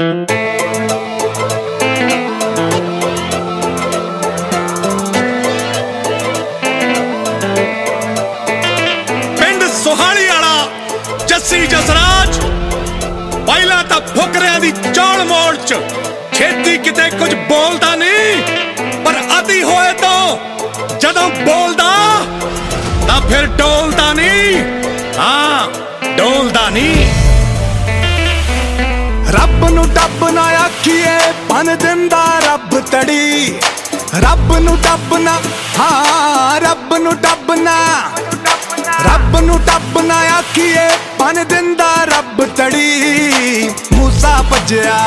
पिंड सोहाली वाला जस्सी जसराज पहला तो फुकरिया दी चौल मोड़ च छेती किते कुछ बोलता नहीं, पर अति होए तो जदों बोलदा तां फिर डोलदा नहीं। हाँ डोलदा नहीं। रब नू डब ना आखिए बन दिंदा रब तड़ी, रब नू डब ना, हाँ रब नू डब ना, रब नू डब ना आखिए बन दिंदा रब तड़ी। मूसा भज्जिया,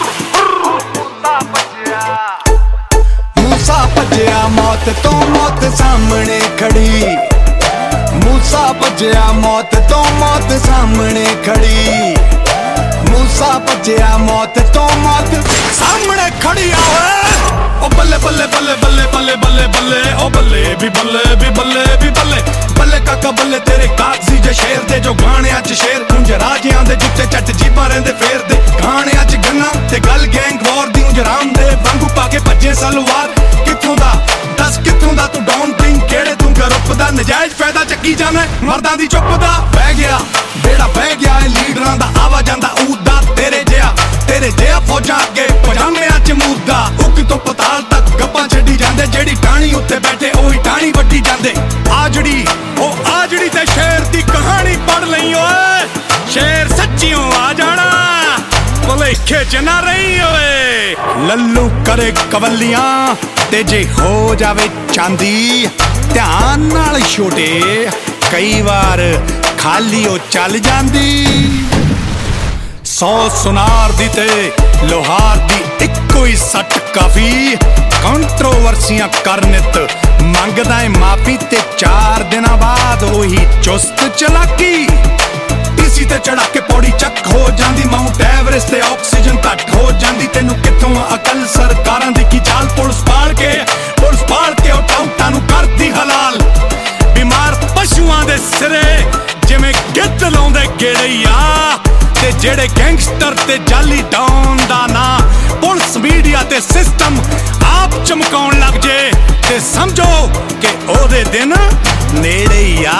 मूसा भज्जिया मौत तो मौत सामने खड़ी, मूसा भज्जिया मौत तो मौत सामने खड़ी, मूसा भज्जिया मौत तो मौत सामने खड़ी। आवे ओ बल्ले बल्ले बल्ले बल्ले बल्ले बल्ले बल्ले ओ बल्ले भी बल्ले भी बल्ले भी बल्ले बल्ले काका बल्ले तेरे कागजी जे शेर दे जो गाने अच शेर कुंज राजियां दे जुत्ते चट जीबां रेंदे फेर दे गाने अच गन्ना ते गल गैंग वॉर दी उंज राम दे वांगू पाके भज्जे सलवार। कित्थों दा दस कित्थों दा तू डाउन किंग केड़े तू ग्रुप दा नजायज फायदा चक्की जाना मर्दां दी चुप दा बह गया बेड़ा बह गया लीडरां दा आवा जांदा ऊदा तेरे जिहा फौजां अगे पजामियां च मूदा उक तो पताल तक गप्पां छड्डी जांदे जेड़ी टाणी उत्ते बैठे ओही टाणी वड्डी जांदे। आजड़ी ओ आजड़ी ते शेर दी कहानी पढ़ लई ओए, शेर सच्चियों आ जाना भुलेखे च ना रही ओए। लल्लू करे कवलियां ते जे हो जावे चांदी ध्यान नाल छोटे कई बार खाली ओ चल जांदी। 100 सुनार दी ते लोहार दी इक्को ही सट काफी, कंट्रोवर्सियां करनित मंगदा है माफी ते 4 दिन बाद वही चुस्त चलाकी। टीसी ते चढ़ा के पौड़ी चक हो जांदी, माउंट एवरेस्ट ते ऑक्सीजन घट हो जांदी। तेनू कित्थों अकल सरकारां दी की चाल पुलिस पाल के ओ टाउटां नू करदी हलाल। बीमार पशुआं दे सिरे जिवें गिद्ध लाउंदे गेड़िया ते जेड़े गैंगस्टर ते जाली डॉन दा ना पुलिस मीडिया ते सिस्टम आप चमकाउण लग जे ते समझो कि ओदे दिन नेड़े ही आ।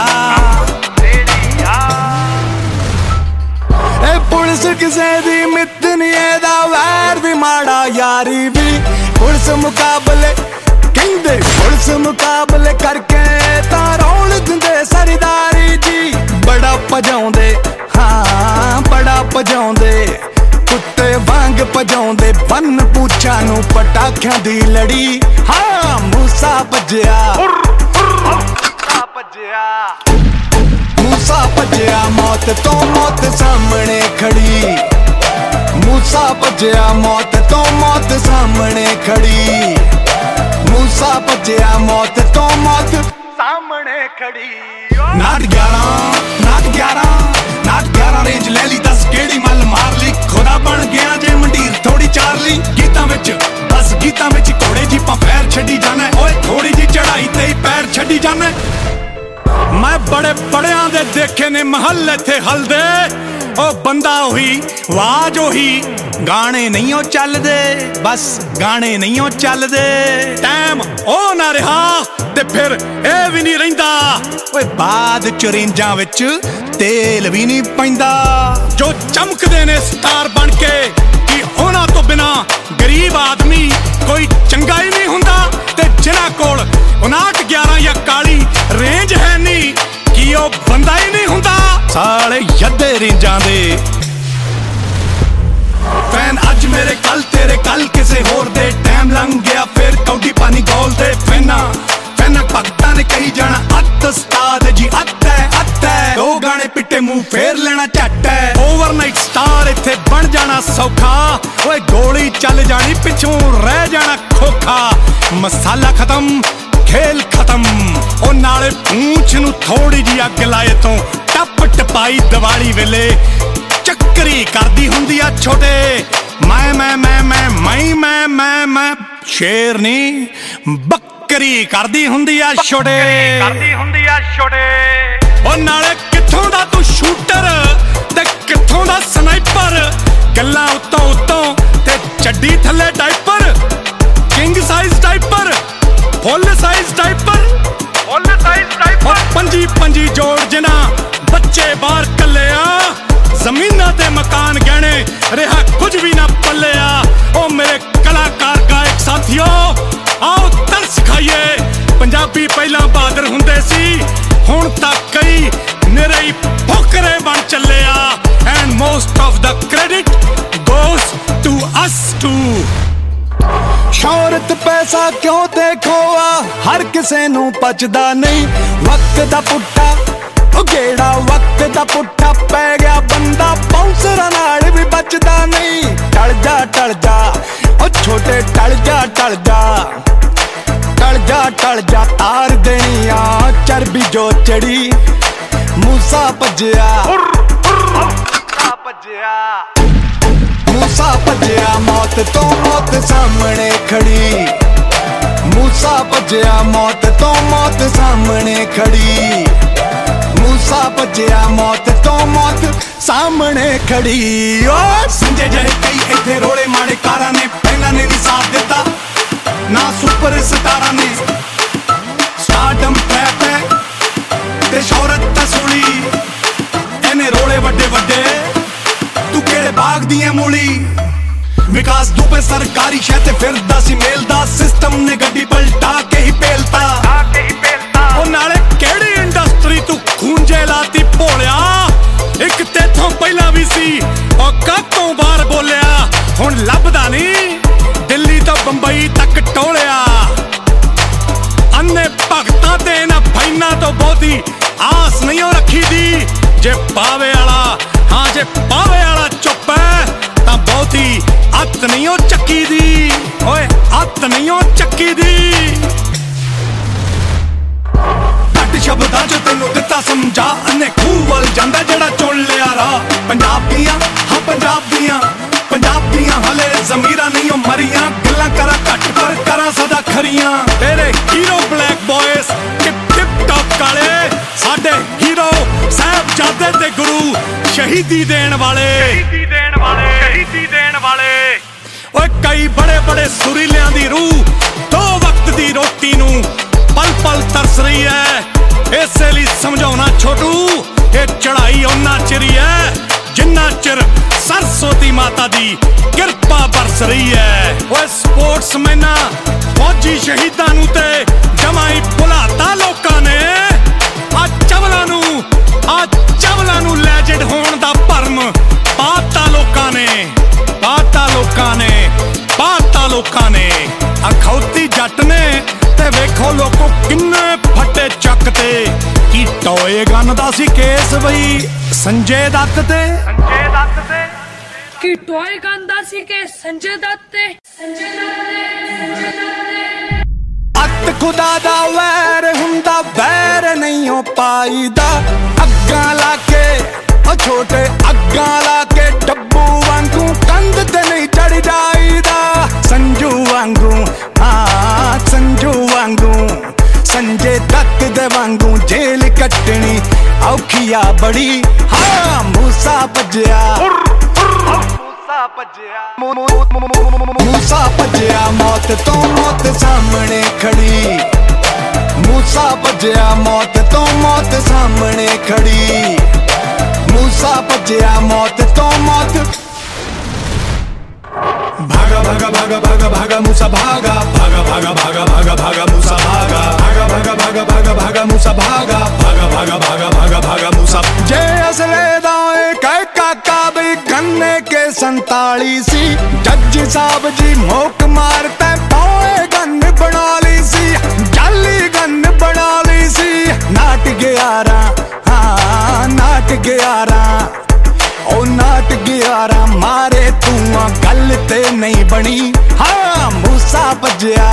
ए पुलिस किसे दी मित्त नी एदा वैर भी माड़ा यारी भी पुलिस मुकाबले कहंदे पुलिस मुकाबले करके तां रौल दिंदे सरदारी जी। बड़ा भजाउंदे हाँ बड़ा भजाउंदे कुत्ते वांग भजाउंदे बन पूछां नू पटाखियां दी लड़ी। हाँ मूसा भज्जिया मूसा भज्जिया मौत तो मौत सामने खड़ी, मूसा भज्जिया मौत तो मौत सामने खड़ी, मूसा भज्जिया मौत तो मौत सामने खड़ी। नाट 11 रेंज ले ली 10 गेड़ी मल मार ली खुदा बन गया जे मंडीर थोड़ी चार ली। गीतां विच बस गीतां विच घोड़े जीपां पैर छड्डी जाना ओए थोड़ी जी चढ़ाई ते पैर छड्डी जाना। मैं बड़े बड़ियां दे देखे ने महल इत्थे हलदे ओ बंदा ओही आवाज ओही गाने नहीं ओ चलदे बस गाने नहीं ओ चलदे। टाइम ओ ना रहा ते फिर ए भी नहीं रहिंदा ओए बाद च रेंजां विच तेल भी नहीं पैंदा। जो चमकदे ने स्टार बन के कि उन्हां तो बिना गरीब आदमी कोई चंगा ही नहीं हुंदा ते जिन्हां कोल 59 11 या काली रेंज है नहीं कि ओ बंदा ही नहीं हुंदा। साले यद्दे रेंजां दे फैन अज मेरे कल तेरे कल किसे होर दे टाइम लंघ गया फिर कौडी पानी गोल दे फैना भगतां ने कही जाना अत उस्ताद जी अत है 2 गाने पिट्टे मुंह फेर लेना झट है। ओवरनाइट स्टार इत्थे बन जाना सौखा ओए गोली चल जानी पिछों रह जाना खोखा। मसाला खत्म खेल खत्म ओ नाले पूंछ नू थोड़ी जी अग लाए तो टप टपाई दिवाली वेले चक्करी करदी हुंदी आ छोटे मैं शेर नहीं बकरी करदी हुंदी आ छोटे। ओ नाले कित्थों दा तू शूटर ते कित्थों दा स्नाइपर ਗੱਲਾਂ ਉੱਤੋਂ ਉੱਤੋਂ ਤੇ ਚੱਡੀ ਥੱਲੇ diaper king size diaper full size diaper ਪੰਜੀ ਪੰਜੀ ਜੋੜ ਜਿਨਾ ਬੱਚੇ ਬਾਹਰ ਕੱਲਿਆ ਜ਼ਮੀਨਾਂ ਤੇ ਮਕਾਨ ਗਹਿਣੇ ਰਿਹਾ ਕੁਝ ਵੀ ਨਾ ਪੱਲਿਆ ਉਹ ਮੇਰੇ ਕਲਾਕਾਰ ਗਾਇਕ ਸਾਥੀਓ ਆਓ ਤਰਸ ਖਾਈਏ ਪੰਜਾਬੀ ਪਹਿਲਾਂ ਬਹਾਦਰ ਹੁੰਦੇ ਸੀ ਹੁਣ ਤਾਂ ਕਈ ਨਿਰੇ ਹੀ ਫੁਕਰੇ ਬਣ ਚੱਲਿਆ and most of the credit goes to us ਟੂ शौहरत पैसा क्यों ते खोआ हर किसे नू पचदा नहीं वक्त दा पुट्ठा ओ गेड़ा वक्त दा पुट्ठा पै गया बंदा बाउंसरां नाल भी बचदा नहीं टल जा ओ छोटे टल जा तार देनिया चरबी जो चढ़ी मूसा भज्जिया मूसा भज्जिया मौत तो मौत सामने खड़ी मूसा भज्जिया मौत तो मौत सामने खड़ी मूसा भज्जिया मौत तो मौत सामने खड़ी ओ संजय जय कई इत्थे रोले माड़े कारां ने पहला ने नहीं साथ दिता ना सुपर स्टारां ने स्टारडम ट्रैप है ते शोहरत ता सोली एने रोले वड्डे वड्डे तू केड़े बाग दी है मूली विकास दुबे सरकारी शह ते फिरदा सी मेलदा सिस्टम ने गड्डी पलटा के ही पेलता ओ नाले केड़ी इंडस्ट्री तू खूंजे लाती भोलिया एक तेथों पहला भी सी ओ कातों बाहर बोलिया हुण लभदा नहीं दिल्ली तो बंबई तक टोलिया अन्ने भगतां ते इन्हां फाइनां तो बहुती आस नहीं रखी दी जे पावे वाला हाँ जे पावे वाला चुप है तां बहुती अत नहीं ओ चक्की दी ओए अत नहीं ओ चक्की दी घट शब्दां च तैनूं दित्ता समझा अन्ने खूह वल जांदा जेड़ा चुन लिया राह पंजाब दियां हाँ पंजाब दियां हले ज़मीरां नहीं ओ मरियां गल्लां करा घट पर करा सदा खरियां तेरे hero black boys tip top काले साडे हीरो साहबजादे ते गुरु शहीदी देण वाले ओए कई बड़े बड़े सुरीलियां दी रूह दो वक्त दी रोटी नू पल पल तरस रही है इसे लिए समझाना छोटू ये चढ़ाई उन्ना चिरी है जिन्ना चिर सरस्वती माता दी किरपा बरस रही है ओए स्पोर्ट्समैना फौजी शहीदां नू ते जमा ही भुलाता लोकां ने आ चवलां नू लैजेंड होण दा भरम पाता लोकां ने अखौती जट ने ते वेखो लोको किन्ने फटे चकते की टोए गन्नदा सी केस बई संजय दत्त ते की टोए गन्नदा सी केस संजय दत्त ते अत खुदा दा वैर हुंदा वैर नहीं हो पाईदा अग्गां लाके ओ छोटे अग्गां लाके डब्बू वांगू कंध ते नहीं चढ़ जाईदा संजू वांगू हाँ संजू वांगू संजय दत्त दे वांगू जेल कटनी औखिया बड़ी हाँ मूसा भज्जिया मूसा भज्जिया मौत तो मौत सामने खड़ी मूसा भज्जिया मौत तो मौत सामने खड़ी मूसा भज्जिया मौत तो मौत भागा भागा भागा भागा भागा मूसा भागा भागा भागा भागा भागा भागा मूसा भागा भागा भागा भागा भागा भागा मूसा भागा भागा भागा भागा भागा भागा मूसा जे असले दाए कह काका भी गन्ने के 47 सी जज साहब जी मोक मारते पाए गन बना ली सी जाली गन बना ली सी नाट 11 हाँ नाट 11 ओ नाट 11 मारे तू गल ते नहीं बनी हाँ मूसा भज्जिया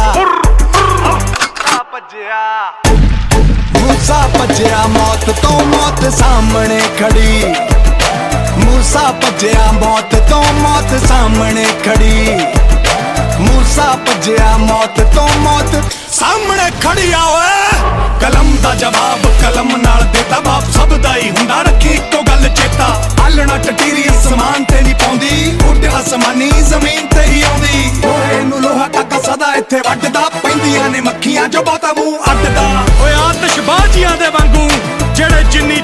मूसा भज्जिया मौत तो मौत सामने खड़ी मूसा भज्जिया मौत तो मौत सामने खड़ी मूसा भज्जिया मौत तो मौत सामने खड़ी आओ कलम दा जवाब कलम नाल देता बाप सब दा ही हुंदा रखी इक्को गल चेता आलना टटीरी समान ते नहीं पाउंदी ਕਮਾਨੀ ਜ਼ਮੀਨ ਤੇ ਹੀ ਆਉਂਦੀ ਲੋਹੇ ਨੂੰ ਲੋਹਾ ਟਾਕਾ ਸਦਾ ਇੱਥੇ ਵੱਢਦਾ ਪੈਂਦੀਆਂ ਨੇ ਮੱਖੀਆਂ ਜੋ ਬਹੁਤਾ ਮੂੰਹ ਅੱਡਦਾ ਓਏ ਆਤਿਸ਼ਬਾਜ਼ੀਆਂ ਦੇ ਵਾਂਗੂ ਜਿਹੜੇ ਜਿੰਨੀ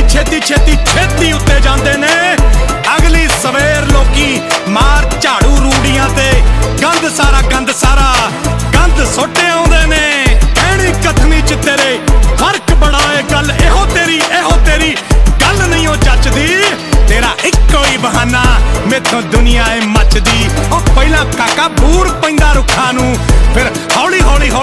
ਛੇਤੀ ਉੱਤੇ ਜਾਂਦੇ ਨੇ ਅਗਲੀ ਸਵੇਰ ਲੋਕੀ ਮਾਰ ਝਾੜੂ ਰੂੜੀਆਂ ਤੇ ਗੰਦ ਸਾਰਾ ਗੰਦ ਸੁੱਟੇ ਆਉਂਦੇ ਨੇ ਕਹਿਣੀ ਕਥਨੀ ਚ ਤੇਰੇ ਫਰਕ ਬੜਾ ਏ ਗੱਲ ਇਹੋ ਤੇਰੀ ਗੱਲ ਨਹੀਂ ਉਹ ਜੱਚਦੀ ਤੇਰਾ ਇੱਕੋ ਹੀ ਬਹਾਨਾ ਮੈਥੋਂ ਦੁਨੀਆ ਏ ਮੱਚਦੀ ਉਹ ਪਹਿਲਾਂ ਕਾਕਾ ਬੂਰ ਪੈਂਦਾ ਰੁੱਖਾਂ ਨੂੰ ਫਿਰ ਹੌਲੀ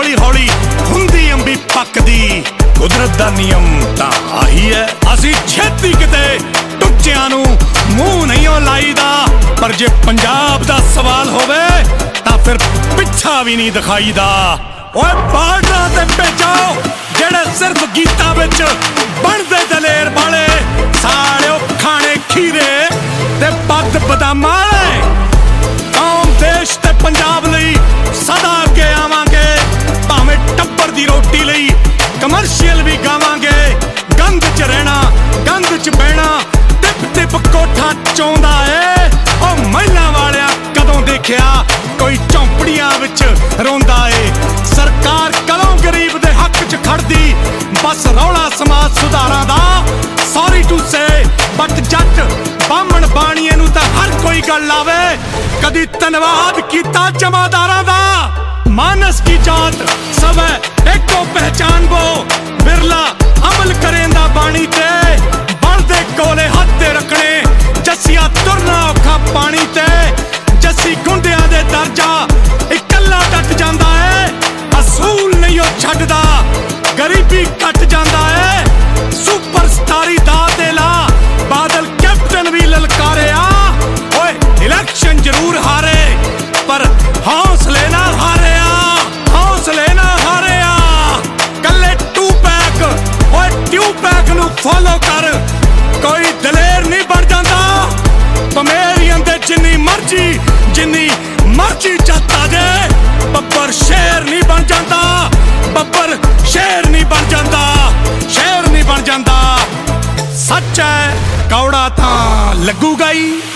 ਹੁੰਦੀ ਅੰਬੀ ਪੱਕਦੀ ਕੁਦਰਤ ਦਾ ਨਿਯਮ ਤਾਂ ਆਹੀ ਹੈ ਅਸੀਂ ਛੇਤੀ ਕਿਤੇ ਟੁੱਚਿਆਂ ਨੂੰ ਮੂੰਹ ਨਹੀਂ ਉਹ ਲਾਈਦਾ ਪਰ ਜੇ ਪੰਜਾਬ ਦਾ ਸਵਾਲ ਹੋਵੇ ਤਾਂ ਫਿਰ ਪਿੱਛਾ ਵੀ ਨਹੀਂ ਦਿਖਾਈਦਾ ਓਏ ਬਾਰਡਰਾਂ ਤੇ ਭੇਜੋ ਜਿਹੜੇ ਸਿਰਫ ਗੀਤਾਂ ਵਿੱਚ ਬਣਦੇ ਦਲੇਰ ਵਾਲੇ ਸਾਲਿਓ ਖਾਣੇ ਖੀਰੇ ਤੇ ਬੱਦ ਬਦਾਮਾਂ ਵਾਲੇ ਕੌਮ ਦੇਸ਼ ਤੇ ਪੰਜਾਬ ਲਈ ਸਦਾ ਅੱਗੇ ਆਵਾਂਗੇ ਭਾਵੇਂ ਟੱਬਰ ਦੀ ਰੋਟੀ ਲਈ ਕਮਰਸ਼ੀਅਲ ਵੀ ਗਾਵਾਂਗੇ ਗੰਦ ਚ ਰਹਿਣਾ ਗੰਦ ਚ ਬਹਿਣਾ ਟਿਪ ਕੋਠਾ ਚੋਂਦਾ ਏ ਉਹ ਮਹਿਲਾਂ ਵਾਲਿਆਂ ਕਦੋਂ ਦੇਖਿਆ ਕੋਈ ਝੌਂਪੜੀਆਂ ਵਿੱਚ ਰੋਂਦਾ ਏ ਸਰਕਾਰ ਕਦੋਂ ਗਰੀਬ ਦੇ ਹੱਕ ਚ ਖੜਦੀ ਬਸ ਰੌਲਾ ਸਮਾਜ ਸੁਧਾਰਾਂ ਦਾ ਸੌਰੀ ਟੂ ਸੇ ਬਟ ਜੱਟ ਬਾਹਮਣ ਬਾਣੀਏ ਨੂੰ ਤਾਂ ਹਰ ਕੋਈ ਗੱਲ ਲਾਵੇ ਕਦੀ ਧੰਨਵਾਦ ਕੀਤਾ ਜਮਾਦਾਰਾਂ ਦਾ मानस की जात सब एको पहचान वो बिरला अमल करेंदा बाणी ते बलदे कोले हथ ते रखने जस्सिया तुरना औखा पानी ते जस्सी गुंडिया दे दर्जा इकल्ला डट जांदा है असूल नहीं ओ छड्डदा गरीबी कट जांदा है सुपरस्टारी दा देला बादल कैप्टन भी ललकारिया ओए इलेक्शन जरूर हारे पर हौसले ना हारे फॉलो कर कोई दलेर नहीं बन जाता पमेरियन दे जिन्नी मर्जी चाहता जे बब्बर शेर नहीं बन जाता बब्बर शेर नहीं बन जाता सच है कौड़ा तां लगूगा ही